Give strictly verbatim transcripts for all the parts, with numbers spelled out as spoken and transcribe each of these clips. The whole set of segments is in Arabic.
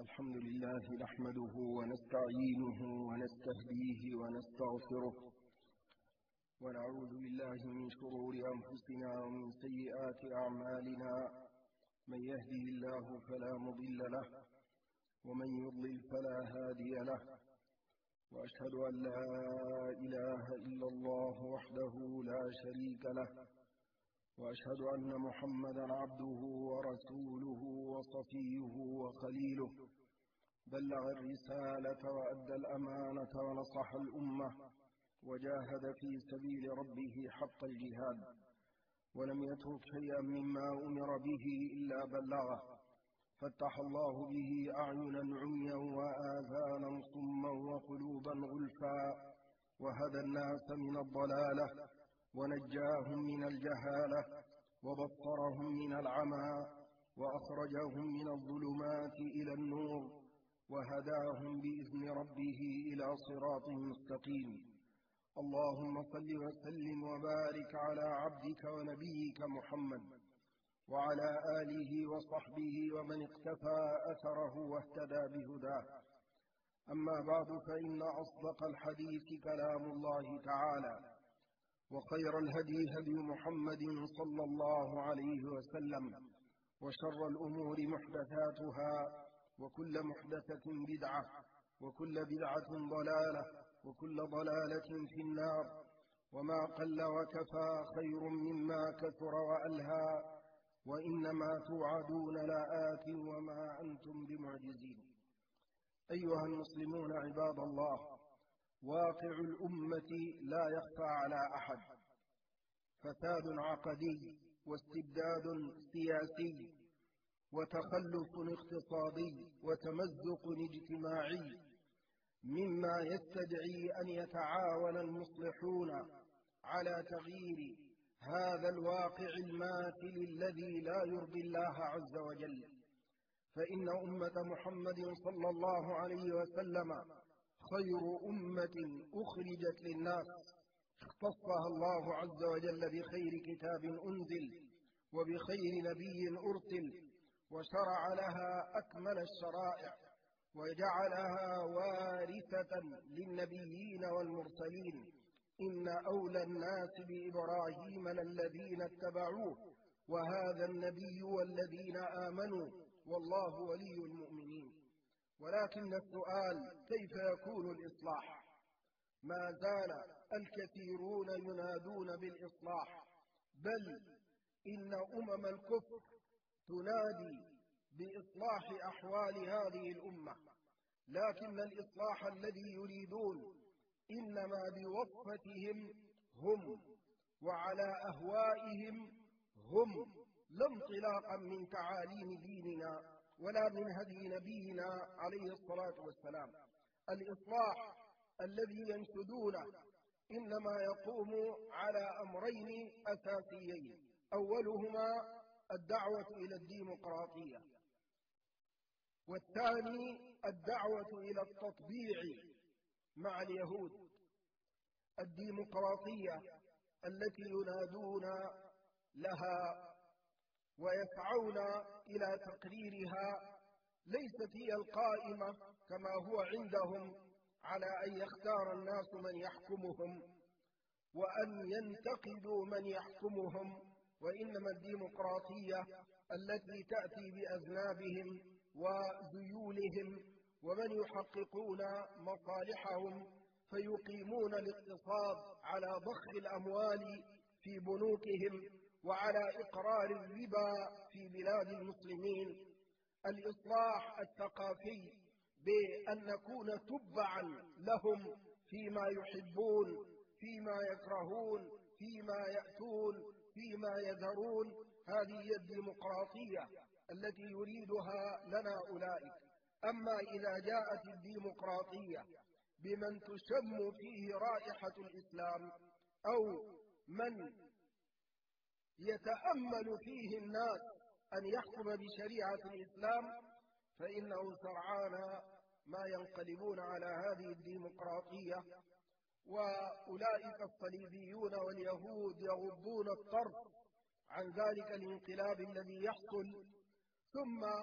الحمد لله نحمده ونستعينه ونستهديه ونستغفره ونعوذ بالله من شرور أنفسنا ومن سيئات أعمالنا. من يهده الله فلا مضل له ومن يضلل فلا هادي له، وأشهد أن لا إله إلا الله وحده لا شريك له، وأشهد أن محمدا عبده ورسوله وصفيه وخليله، بلغ الرسالة وأدى الأمانة ونصح الأمة وجاهد في سبيل ربه حق الجهاد، ولم يترك شيئا مما أمر به إلا بلغه، فتح الله به أعينا عميا وآذانا صما وقلوبا غلفا، وهدى الناس من الضلالة ونجاهم من الجهالة وبصرهم من العمى وأخرجهم من الظلمات إلى النور وهداهم بإذن ربه إلى صراط مستقيم. اللهم صل وسلم وبارك على عبدك ونبيك محمد وعلى آله وصحبه ومن اقتفى أثره واهتدى بهداه. أما بعد، فإن أصدق الحديث كلام الله تعالى، وخير الهدي هدي محمد صلى الله عليه وسلم، وشر الأمور محدثاتها، وكل محدثة بدعة، وكل بدعة ضلالة، وكل ضلالة في النار. وما قل وكفى خير مما كثر وألهى، وإنما توعدون لآت وما أنتم بمعجزين. أيها المسلمون عباد الله، واقع الأمة لا يخفى على أحد: فساد عقدي، واستبداد سياسي، وتخلف اقتصادي، وتمزق اجتماعي، مما يستدعي أن يتعاون المصلحون على تغيير هذا الواقع الماثل الذي لا يرضي الله عز وجل. فإن أمة محمد صلى الله عليه وسلم خير أمة أخرجت للناس، اختصها الله عز وجل بخير كتاب أنزل وبخير نبي أرسل، وشرع لها أكمل الشرائع، وجعلها وارثة للنبيين والمرسلين. إن أولى الناس بإبراهيم للذين اتبعوه، وهذا النبي والذين آمنوا، والله ولي المؤمنين. ولكن السؤال: كيف يكون الإصلاح؟ ما زال الكثيرون ينادون بالإصلاح، بل إن أمم الكفر تنادي بإصلاح أحوال هذه الأمة، لكن الإصلاح الذي يريدون إنما بوصفتهم هم وعلى أهوائهم هم، لا انطلاقا من تعاليم ديننا ولا من هدي نبينا عليه الصلاة والسلام. الإصلاح الذي ينشدونه إنما يقوم على أمرين أساسيين: أولهما الدعوة إلى الديمقراطية، والثاني الدعوة إلى التطبيع مع اليهود. الديمقراطية التي ينادون لها ويسعون إلى تقريرها ليست هي القائمة كما هو عندهم على أن يختار الناس من يحكمهم وأن ينتقدوا من يحكمهم، وإنما الديمقراطية التي تأتي بأذنابهم وذيولهم ومن يحققون مصالحهم، فيقيمون الاقتصاد على ضخ الأموال في بنوكهم وعلى إقرار الربا في بلاد المسلمين. الإصلاح الثقافي بأن نكون تبعا لهم فيما يحبون، فيما يكرهون، فيما يأتون، فيما يذرون، هذه هي الديمقراطية التي يريدها لنا أولئك. أما إذا جاءت الديمقراطية بمن تشم فيه رائحة الإسلام، أو من يتأمل فيه الناس أن يحكم بشريعة الإسلام، فإنه سرعان ما ينقلبون على هذه الديمقراطية. وأولئك الصليبيون واليهود يغضون الطرف عن ذلك الانقلاب الذي يحصل، ثم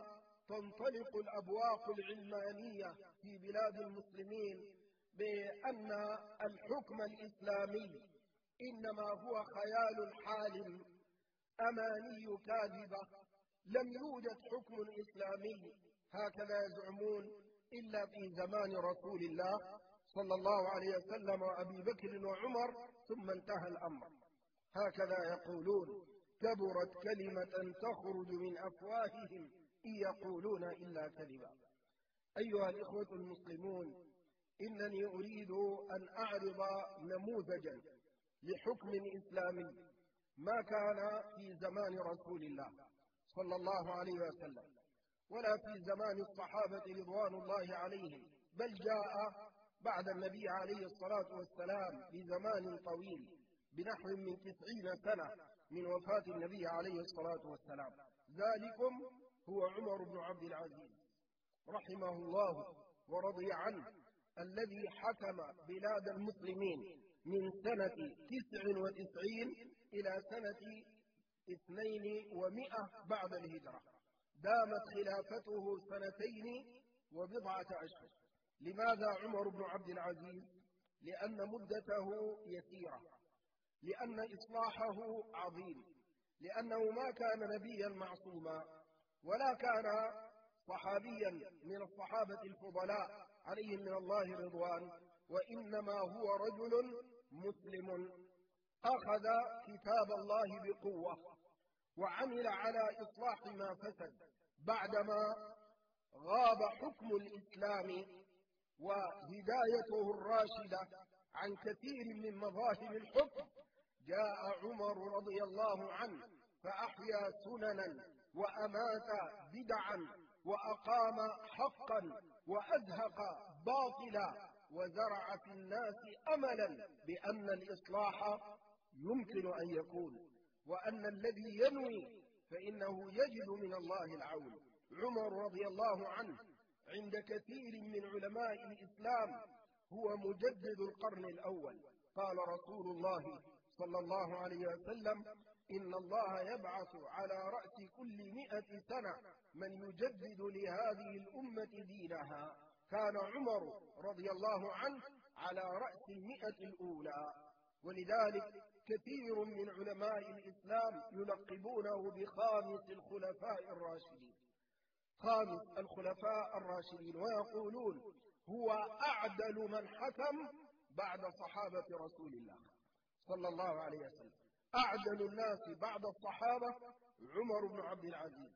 تنطلق الأبواق العلمانية في بلاد المسلمين بأن الحكم الإسلامي إنما هو خيال حالم، أماني كاذبة، لم يوجد حكم إسلامي هكذا يزعمون إلا في زمان رسول الله صلى الله عليه وسلم وأبي بكر وعمر، ثم انتهى الأمر. هكذا يقولون: كبرت كلمة تخرج من أفواههم إن يقولون إلا كذبا. أيها الإخوة المسلمون، إنني أريد أن أعرض نموذجا لحكم إسلامي ما كان في زمان رسول الله صلى الله عليه وسلم ولا في زمان الصحابة رضوان الله عليهم، بل جاء بعد النبي عليه الصلاة والسلام بزمان طويل بنحو من تسعين سنة من وفاة النبي عليه الصلاة والسلام. ذلكم هو عمر بن عبد العزيز رحمه الله ورضي عنه، الذي حكم بلاد المسلمين من سنة تسع وتسعين إلى سنة اثنين ومئة بعد الهجرة. دامت خلافته سنتين وبضعة أشهر. لماذا عمر بن عبد العزيز؟ لأن مدته يسيرة، لأن إصلاحه عظيم، لأنه ما كان نبيا معصوما ولا كان صحابيا من الصحابة الفضلاء عليهم من الله رضوان، وإنما هو رجل مسلم أخذ كتاب الله بقوة وعمل على إصلاح ما فسد بعدما غاب حكم الإسلام وهدايته الراشدة عن كثير من مظاهر الحكم. جاء عمر رضي الله عنه فأحيا سننا وأمات بدعا وأقام حقا وأزهق باطلا وزرع في الناس أملا بأن الإصلاح يمكن أن يكون، وأن الذي ينوي فإنه يجد من الله العون. عمر رضي الله عنه عند كثير من علماء الإسلام هو مجدد القرن الأول. قال رسول الله صلى الله عليه وسلم: إن الله يبعث على رأس كل مئة سنة من يجدد لهذه الأمة دينها. كان عمر رضي الله عنه على رأس المئة الأولى، ولذلك كثير من علماء الإسلام يلقبونه بخامس الخلفاء الراشدين، خامس الخلفاء الراشدين، ويقولون هو أعدل من حكم بعد صحابة رسول الله صلى الله عليه وسلم. أعدل الناس بعد الصحابة عمر بن عبد العزيز.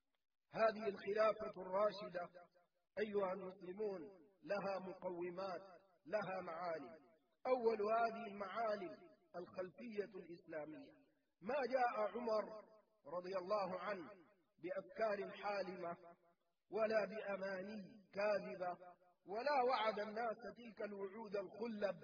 هذه الخلافة الراشدة أيها المسلمون لها مقومات، لها معالم. أول هذه المعالم الخلفية الإسلامية. ما جاء عمر رضي الله عنه بأفكار حالمة ولا بأماني كاذبة ولا وعد الناس تلك الوعود الخلب،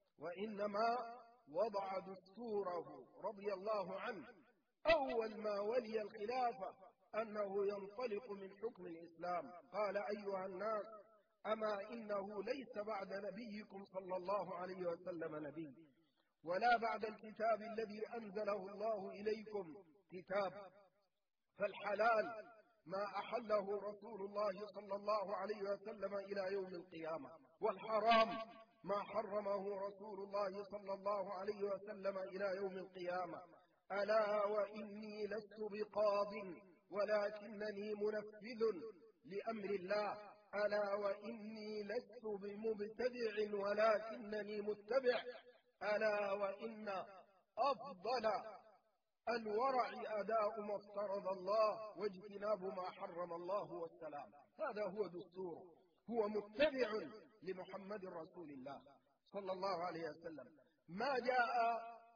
وإنما وضع دستوره رضي الله عنه أول ما ولي الخلافة أنه ينطلق من حكم الإسلام. قال: أيها الناس، أما إنه ليس بعد نبيكم صلى الله عليه وسلم نبي، ولا بعد الكتاب الذي أنزله الله إليكم كتاب، فالحلال ما أحله رسول الله صلى الله عليه وسلم إلى يوم القيامة، والحرام ما حرمه رسول الله صلى الله عليه وسلم إلى يوم القيامة. ألا وإني لست بقاض ولكنني منفذ لأمر الله. ألا وإني لست بمبتدع ولكنني متبع. ألا وإن أفضل الورع أداء ما افترض الله واجتناب ما حرم الله والسلام. هذا هو دستوره، هو متبع لمحمد رسول الله صلى الله عليه وسلم. ما جاء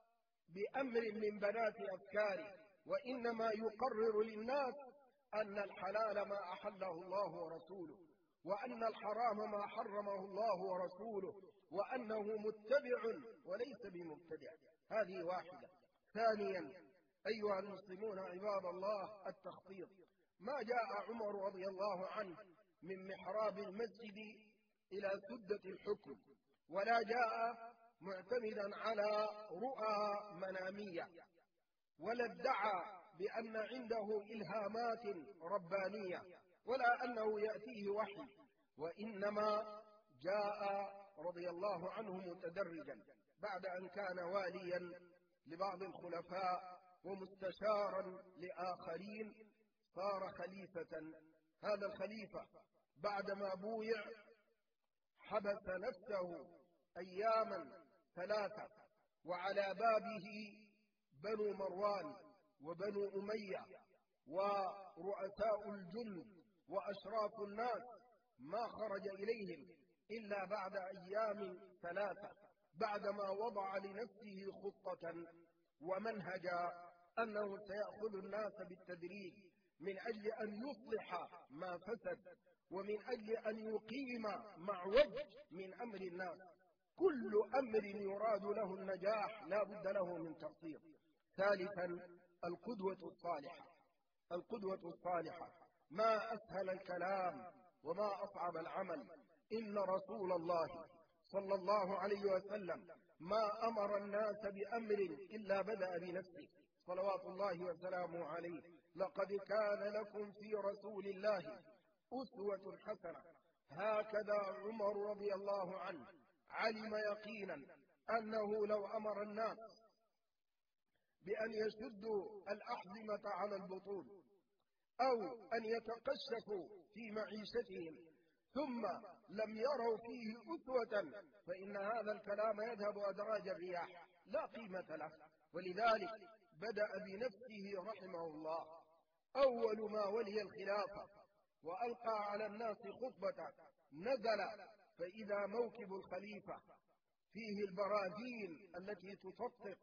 بأمر من بنات أفكاره، وإنما يقرر للناس أن الحلال ما أحله الله ورسوله، وأن الحرام ما حرمه الله ورسوله، وأنه متبع وليس بمبتدع. هذه واحدة. ثانيا أيها المسلمون عباد الله، التخطيط. ما جاء عمر رضي الله عنه من محراب المسجد إلى سدة الحكم، ولا جاء معتمدا على رؤى منامية، ولا ادعى بأن عنده إلهامات ربانية ولا أنه يأتيه وحي، وإنما جاء رضي الله عنه متدرجا بعد أن كان واليا لبعض الخلفاء ومستشارا لآخرين، صار خليفة. هذا الخليفة بعدما بويع حبس نفسه أياما ثلاثة، وعلى بابه بنو مروان وبنو أمية ورؤساء الجند وأشراف الناس، ما خرج إليهم إلا بعد أيام ثلاثة، بعدما وضع لنفسه خطة ومنهجا أنه سيأخذ الناس بالتدريج من أجل أن يصلح ما فسد، ومن أجل أن يقيم معوج من أمر الناس. كل أمر يراد له النجاح لا بد له من تقصير. ثالثا القدوة الصالحة. القدوة الصالحة ما أسهل الكلام وما أصعب العمل. إن رسول الله صلى الله عليه وسلم ما أمر الناس بأمر إلا بدأ بنفسه صلوات الله وسلامه عليه. لقد كان لكم في رسول الله أسوة حسنة. هكذا عمر رضي الله عنه علم يقينا أنه لو أمر الناس بأن يشدوا الأحزمة على البطون أو أن يتقشفوا في معيشتهم ثم لم يروا فيه أسوة فإن هذا الكلام يذهب أدراج الرياح لا قيمة له. ولذلك بدأ بنفسه رحمه الله أول ما ولي الخلافة وألقى على الناس خطبة، نزل فإذا موكب الخليفة فيه البراذين التي تطقطق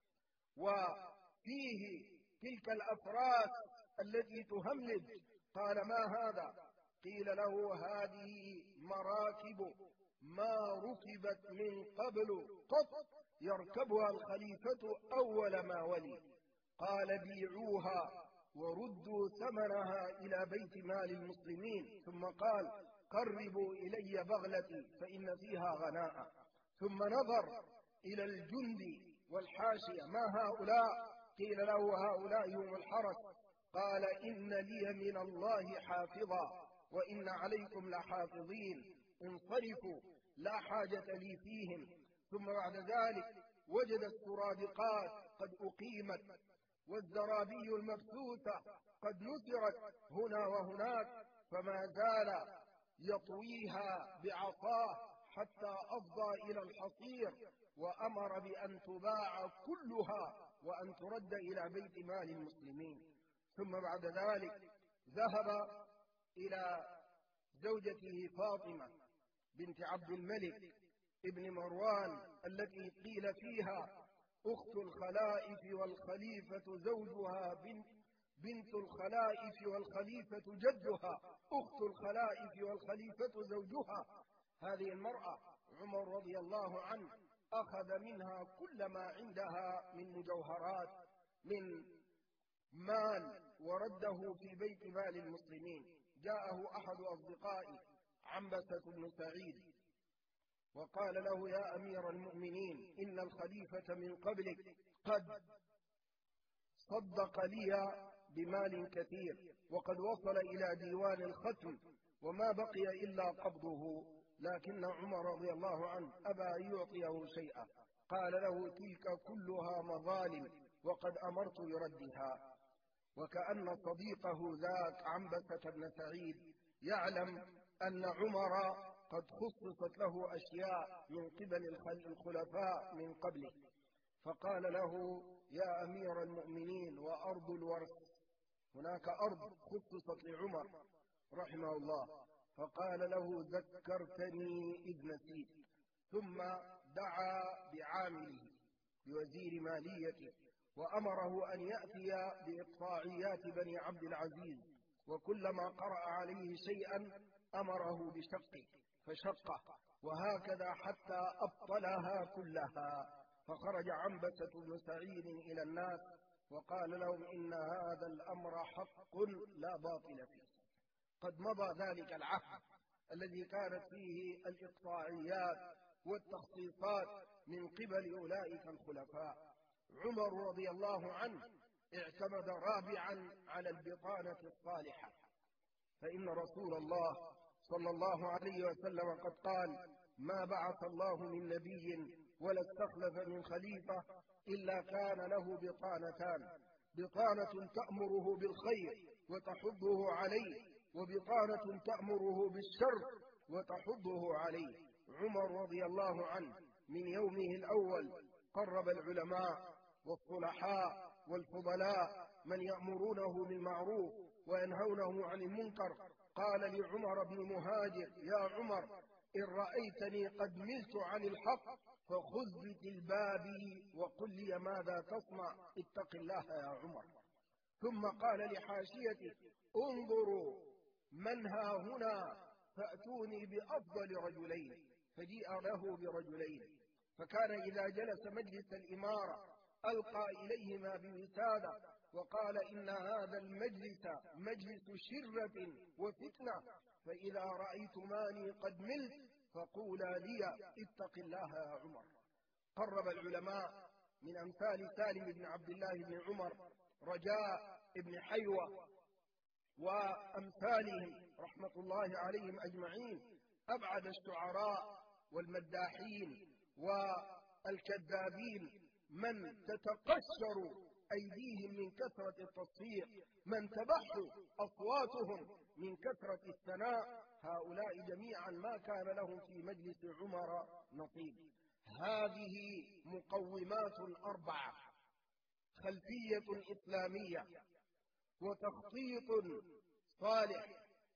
وفيه تلك الأفراس التي تهملج. قال ما هذا؟ قيل له هذه مراكب ما ركبت من قبل قط يركبها الخليفة أول ما ولي. قال بيعوها وردوا ثمنها إلى بيت مال المسلمين. ثم قال قربوا إلي بغلتي فإن فيها غناء. ثم نظر إلى الجند والحاشية ما هؤلاء؟ قيل له هؤلاء هم الحرس. قال إن لي من الله حافظا وإن عليكم لحافظين، انصرفوا لا حاجة لي فيهم. ثم بعد ذلك وجد السرادقات قد أقيمت والزرابي المبثوثة قد نثرت هنا وهناك، فما زال يطويها بعصاه حتى أفضى إلى الحصير، وأمر بأن تباع كلها وأن ترد إلى بيت مال المسلمين. ثم بعد ذلك ذهب إلى زوجته فاطمة بنت عبد الملك ابن مروان التي قيل فيها أخت الخلائف والخليفة زوجها بنت, بنت الخلائف والخليفة جدها، أخت الخلائف والخليفة زوجها. هذه المرأة عمر رضي الله عنه أخذ منها كل ما عندها من مجوهرات من مال ورده في بيت مال المسلمين. جاءه أحد أصدقائه عنبسة بن سعيد وقال له يا أمير المؤمنين إن الخليفة من قبلك قد صدق لي بمال كثير وقد وصل إلى ديوان الختم وما بقي إلا قبضه، لكن عمر رضي الله عنه أبى أن يعطيه شيئا. قال له تلك كلها مظالم وقد أمرت بردها. وكأن صديقه ذاك عنبسة بن سعيد يعلم أن عمر قد خصصت له أشياء من قبل الخلفاء من قبله، فقال له يا أمير المؤمنين وأرض الورث، هناك أرض خصصت لعمر رحمه الله. فقال له ذكرتني إذ نسيت. ثم دعا بعامله بوزير ماليته وأمره أن يأتي بإقطاعيات بني عبد العزيز، وكلما قرأ عليه شيئا أمره بشقه فشقه، وهكذا حتى أبطلها كلها. فخرج عنبسة بن سعيد إلى الناس وقال لهم إن هذا الأمر حق لا باطل فيه. قد مضى ذلك العهد الذي كانت فيه الإقطاعيات والتخصيصات من قبل أولئك الخلفاء. عمر رضي الله عنه اعتمد رابعا على البطانة الصالحة، فإن رسول الله صلى الله عليه وسلم قد قال: ما بعث الله من نبي ولا استخلف من خليفة إلا كان له بطانتان، بطانة تأمره بالخير وتحضه عليه، وبطانة تأمره بالشر وتحضه عليه. عمر رضي الله عنه من يومه الأول قرب العلماء والصلحاء والفضلاء من يأمرونه بالمعروف وينهونه عن المنكر. قال لعمر بن مهاجر: يا عمر، إن رأيتني قد ملت عن الحق فخذ بجلباب وقل لي ماذا تصنع، اتق الله يا عمر. ثم قال لحاشيته: انظروا من ها هنا فأتوني بأفضل رجلين، فجيء له برجلين، فكان إذا جلس مجلس الإمارة ألقى إليهما بوسادة وقال: إن هذا المجلس مجلس شرة وفتنة، فإذا رأيتماني قد ملت فقولا لي اتق الله يا عمر. قرب العلماء من أمثال سالم بن عبد الله بن عمر، رجاء بن حيوة، وأمثالهم رحمة الله عليهم أجمعين، أبعد الشعراء والمداحين والكذابين من تتقشر أيديهم من كثرة التصفيق، من تبح أصواتهم من كثرة الثناء، هؤلاء جميعا ما كان لهم في مجلس عمر نصيب. هذه مقومات أربعة: خلفية إسلامية، وتخطيط صالح،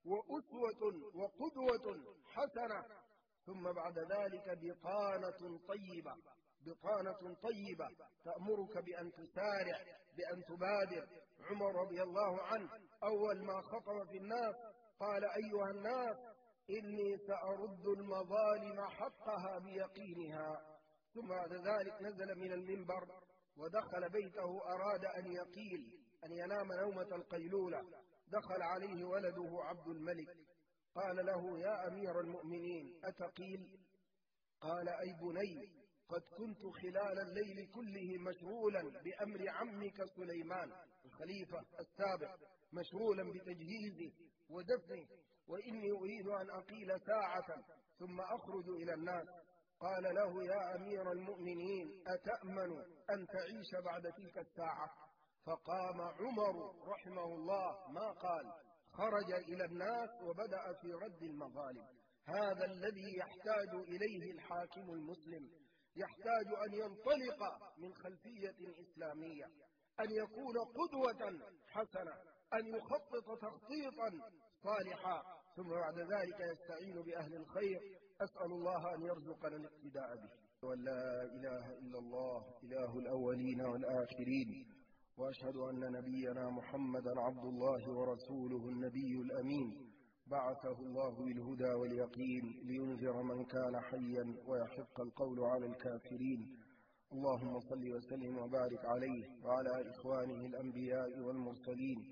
وأسوة وقدوة حسنة، ثم بعد ذلك بطانة طيبة، بطانة طيبة تأمرك بأن تسارع، بأن تبادر. عمر رضي الله عنه أول ما خطب في الناس قال: أيها الناس، إني سأرد المظالم حقها بيقينها. ثم بعد ذلك نزل من المنبر ودخل بيته، أراد أن يقيل، أن ينام نومة القيلولة. دخل عليه ولده عبد الملك قال له: يا أمير المؤمنين أتقيل؟ قال: أي بني، قد كنت خلال الليل كله مشغولا بأمر عمك سليمان الخليفة السابق، مشغولا بتجهيزه ودفنه، وإني أريد أن أقيل ساعة ثم أخرج إلى الناس. قال له: يا أمير المؤمنين أتأمن أن تعيش بعد تلك الساعة؟ فقام عمر رحمه الله ما قال، خرج إلى الناس وبدأ في رد المظالم. هذا الذي يحتاج إليه الحاكم المسلم، يحتاج أن ينطلق من خلفية إسلامية، أن يكون قدوة حسنة، أن يخطط تخطيطا صالحا، ثم بعد ذلك يستعين بأهل الخير. أسأل الله أن يرزقنا الاقتداء به. ولا إله إلا الله إله الأولين والآخرين، وأشهد أن نبينا محمدا عبد الله ورسوله النبي الأمين، بعثه الله بالهدى واليقين لينذر من كان حيا ويحق القول على الكافرين. اللهم صل وسلم وبارك عليه وعلى إخوانه الأنبياء والمرسلين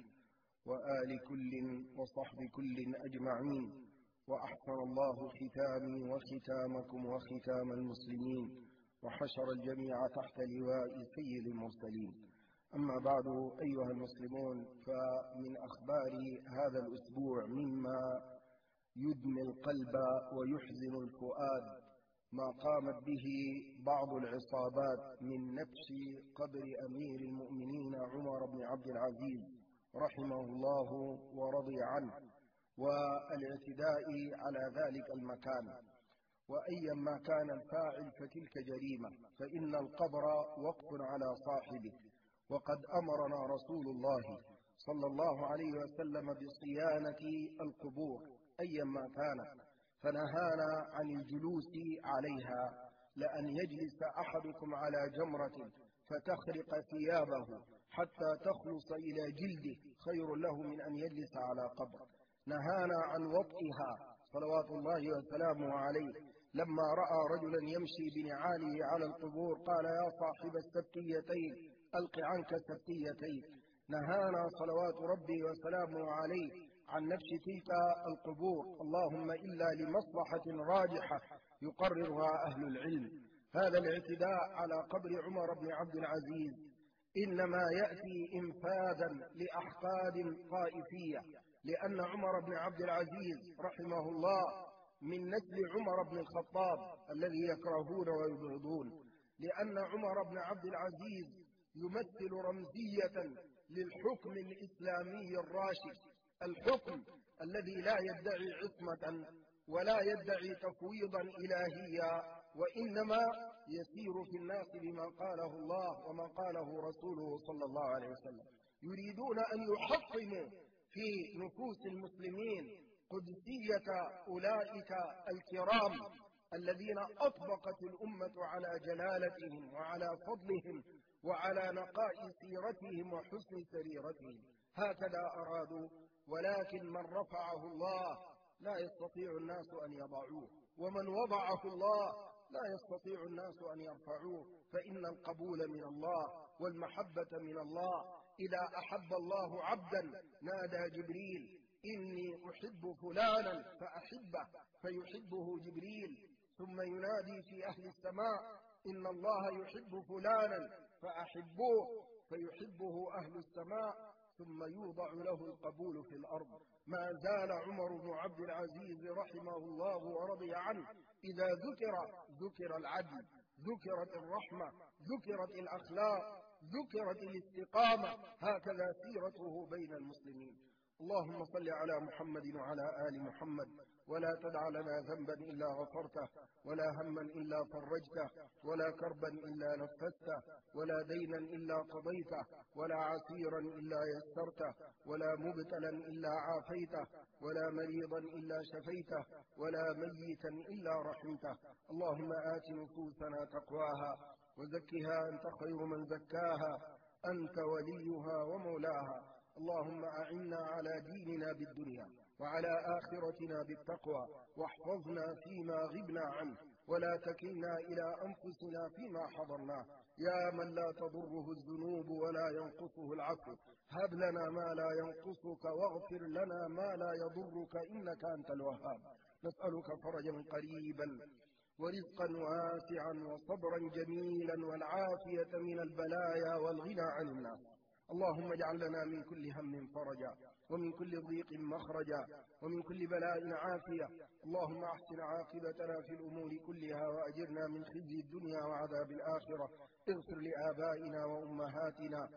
وآل كل وصحب كل أجمعين. وأحسن الله ختامي وختامكم وختام المسلمين، وحشر الجميع تحت لواء سيد المرسلين. أما بعد، أيها المسلمون، فمن أخبار هذا الأسبوع مما يدمي القلب ويحزن الفؤاد ما قامت به بعض العصابات من نبش قبر أمير المؤمنين عمر بن عبد العزيز رحمه الله ورضي عنه، والاعتداء على ذلك المكان. وأيما كان الفاعل فتلك جريمة، فإن القبر وقف على صاحبه، وقد أمرنا رسول الله صلى الله عليه وسلم بصيانة القبور أيما كانت، فنهانا عن الجلوس عليها. لأن يجلس أحدكم على جمرة فتخرق ثيابه حتى تخلص إلى جلده خير له من أن يجلس على قبر. نهانا عن وطئها صلوات الله وسلامه عليه. لما رأى رجلا يمشي بنعاله على القبور قال: يا صاحب السبتيتين ألق عنك السبتيتين. نهانا صلوات ربي وسلامه عليه عن نبش تلك القبور، اللهم إلا لمصلحة راجحة يقررها أهل العلم. هذا الاعتداء على قبر عمر بن عبد العزيز إنما يأتي إنفاذا لأحقاد طائفية، لأن عمر بن عبد العزيز رحمه الله من نسل عمر بن الخطاب الذي يكرهون ويبغضون، لأن عمر بن عبد العزيز يمثل رمزية للحكم الإسلامي الراشد، الحكم الذي لا يدعي عصمة ولا يدعي تفويضا إلهيا، وإنما يسير في الناس بما قاله الله وما قاله رسوله صلى الله عليه وسلم. يريدون أن يحطموا في نفوس المسلمين قدسية أولئك الكرام الذين أطبقت الأمة على جلالتهم وعلى فضلهم وعلى نقاء سيرتهم وحسن سريرتهم. هكذا أرادوا، ولكن من رفعه الله لا يستطيع الناس أن يضعوه، ومن وضعه الله لا يستطيع الناس أن يرفعوه، فإن القبول من الله والمحبة من الله. إذا أحب الله عبدا نادى جبريل إني أحب فلانا فأحبه فيحبه جبريل، ثم ينادي في أهل السماء إن الله يحب فلانا فأحبوه فيحبه أهل السماء، ثم يوضع له القبول في الأرض. ما زال عمر بن عبد العزيز رحمه الله ورضي عنه إذا ذكر ذكر العدل، ذكرت الرحمة، ذكرت الأخلاق، ذكرت الاستقامة. هكذا سيرته بين المسلمين. اللهم صل على محمد وعلى آل محمد، ولا تدع لنا ذنبا إلا غفرته، ولا هما إلا فرجته، ولا كربا إلا نفسته، ولا دينا إلا قضيته، ولا عسيرا إلا يسرته، ولا مبتلا إلا عافيته، ولا مريضا إلا شفيته، ولا ميتا إلا رحمته. اللهم آت نفوسنا تقواها وزكها أنت خير من زكاها، أنت وليها ومولاها. اللهم أعنا على ديننا بالدنيا وعلى آخرتنا بالتقوى، واحفظنا فيما غبنا عنه، ولا تكلنا إلى أنفسنا فيما حضرناه. يا من لا تضره الذنوب ولا ينقصه العفو، هب لنا ما لا ينقصك واغفر لنا ما لا يضرك إنك أنت الوهاب. نسألك فرجا قريبا ورزقا واسعا وصبرا جميلا والعافية من البلايا والغنى عن الناس. اللهم اجعل لنا من كل هم فرجا، ومن كل ضيق مخرجا، ومن كل بلاء عافية. اللهم احسن عاقبتنا في الأمور كلها، وأجرنا من خزي الدنيا وعذاب الآخرة. اغفر لآبائنا وأمهاتنا،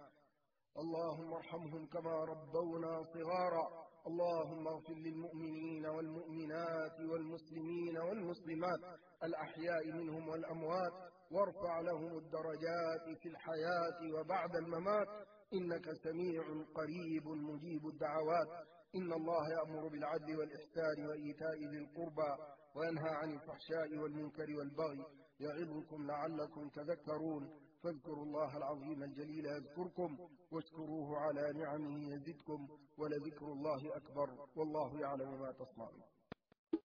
اللهم ارحمهم كما ربونا صغارا. اللهم اغفر للمؤمنين والمؤمنات والمسلمين والمسلمات الأحياء منهم والأموات، وارفع لهم الدرجات في الحياة وبعد الممات، إنك سميع قريب مجيب الدعوات. إن الله يأمر بالعدل والإحسان وإيتاء ذي القربى، وينهى عن الفحشاء والمنكر والبغي، يعظكم لعلكم تذكرون. فاذكروا الله العظيم الجليل يذكركم، واشكروه على نعمه يزدكم، ولذكر الله أكبر، والله يعلم ما تصنعون.